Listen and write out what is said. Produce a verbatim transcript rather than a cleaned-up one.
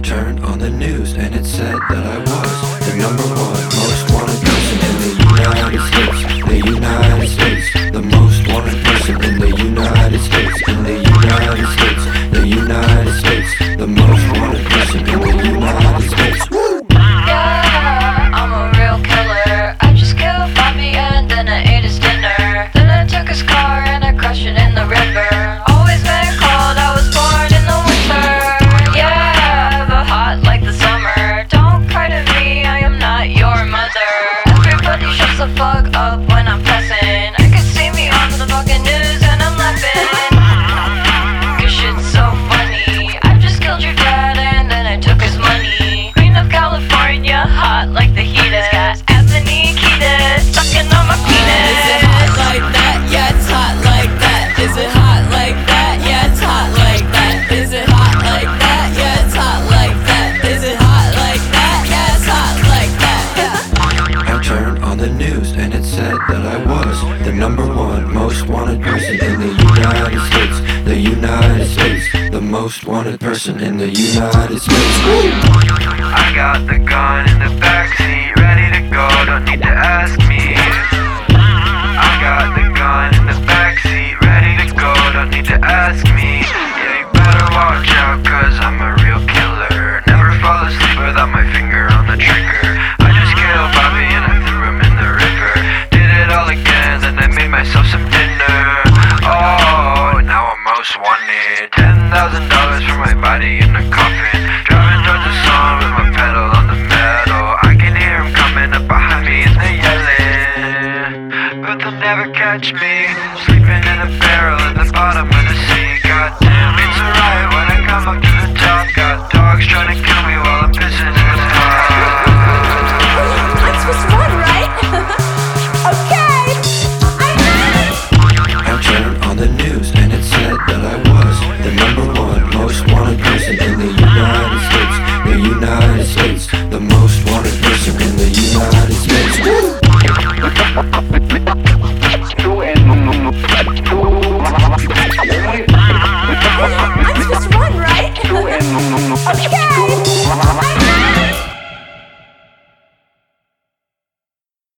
turned on the news and it said that I was the number one most wanted person in the United States. The United States, the most wanted person in the United States. In the United States, the United States, the most wanted person in the United States. Yeah, I'm a real killer. I just killed Bobby and then I ate his dinner. Then I took his car and I crashed it in the river. Always been cold, I was born in the winter. Yeah, but hot like the summer. Don't cry to me, I am not your mother. Everybody shuts the fuck up when I'm pressing. I can see me on the fucking news and I'm laughing. Cause shit's so funny. I just killed your dad and then I took his money. Queen of California, hot like the heat is. Got Anthony Kiedis sucking on my penis. Is it hot like that? Yeah, it's hot like that. Is it hot like that? Yeah, it's hot like that. Is it hot like that? Yeah, it's hot like that. Is it hot like that? Yeah, it's hot like that. Yeah. I turned on the news and it said that I was the number one most wanted person in the United States. The United States, the most wanted person in the United States. I got the gun in the backseat, ready to go, don't need to ask me. I got the gun in the backseat, ready to go, don't need to ask me. Yeah, you better watch out, cause I'm a real killer. Never fall asleep without my finger on the trigger. I just killed Bobby and I threw him in the river. Did it all again, then I made myself some dinner. Oh, now I'm most wanted. Ten thousand dollars for my body in a coffin. Driving towards the sun with my pedal on the metal. I can hear him coming up behind me and they're yelling, but they'll never catch me. Sleeping in a barrel at the bottom of the sea. Goddamn, it's a riot when I come up to the top. Got dogs trying to kill me while I'm pissing in the car. Let's just run, right? Okay. I turned on the news and it said that I was the number one most wanted person in the United States. The United States,